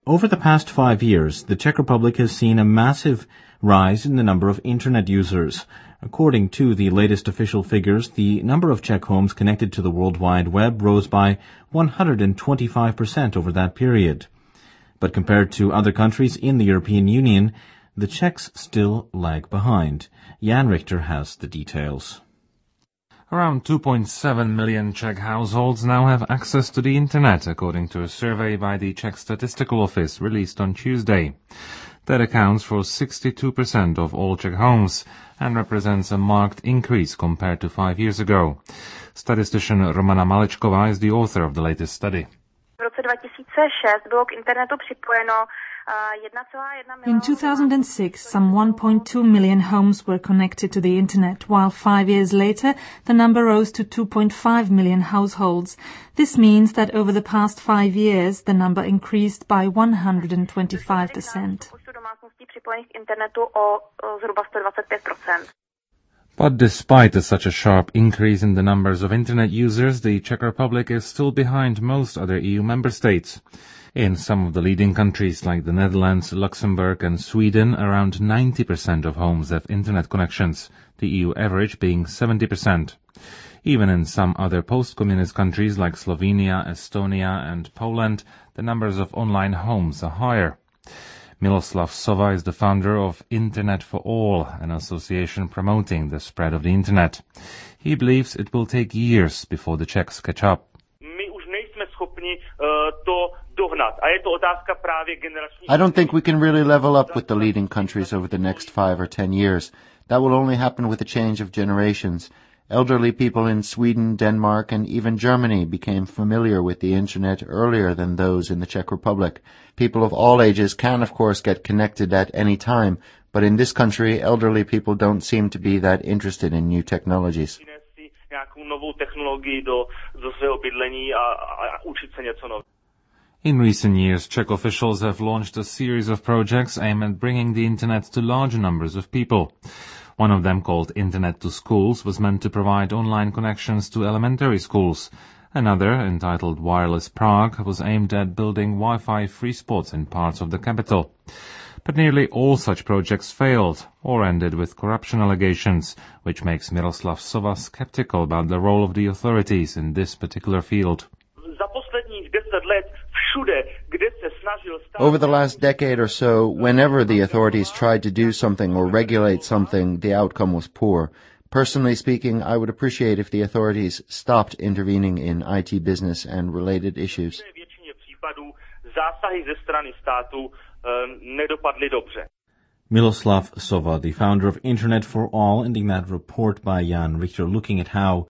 Over the past 5 years, the Czech Republic has seen a massive rise in the number of Internet users. According to the latest official figures, the number of Czech homes connected to the World Wide Web rose by 125% over that period. But compared to other countries in the European Union, the Czechs still lag behind. Jan Richter has the details. Around 2.7 million Czech households now have access to the Internet, according to a survey by the Czech Statistical Office released on Tuesday. That accounts for 62% of all Czech homes and represents a marked increase compared to 5 years ago. Statistician Romana Maličková is the author of the latest study. In 2006, some 1.2 million homes were connected to the Internet, while 5 years later, the number rose to 2.5 million households. This means that over the past 5 years, the number increased by 125%. But despite such a sharp increase in the numbers of Internet users, the Czech Republic is still behind most other EU member states. In some of the leading countries like the Netherlands, Luxembourg and Sweden, around 90% of homes have Internet connections, the EU average being 70%. Even in some other post-communist countries like Slovenia, Estonia and Poland, the numbers of online homes are higher. Miloslav Sova is the founder of Internet for All, an association promoting the spread of the Internet. He believes it will take years before the Czechs catch up. I don't think we can really level up with the leading countries over the next 5 or 10 years. That will only happen with a change of generations. Elderly people in Sweden, Denmark and even Germany became familiar with the Internet earlier than those in the Czech Republic. People of all ages can, of course, get connected at any time, but in this country, elderly people don't seem to be that interested in new technologies. In recent years, Czech officials have launched a series of projects aimed at bringing the Internet to larger numbers of people. One of them, called Internet to Schools, was meant to provide online connections to elementary schools. Another, entitled Wireless Prague, was aimed at building Wi-Fi free spots in parts of the capital. But nearly all such projects failed or ended with corruption allegations, which makes Miroslav Sova skeptical about the role of the authorities in this particular field. Over the last decade or so, whenever the authorities tried to do something or regulate something, the outcome was poor. Personally speaking, I would appreciate if the authorities stopped intervening in IT business and related issues. Miloslav Sova, the founder of Internet for All, ending that report by Jan Richter, looking at how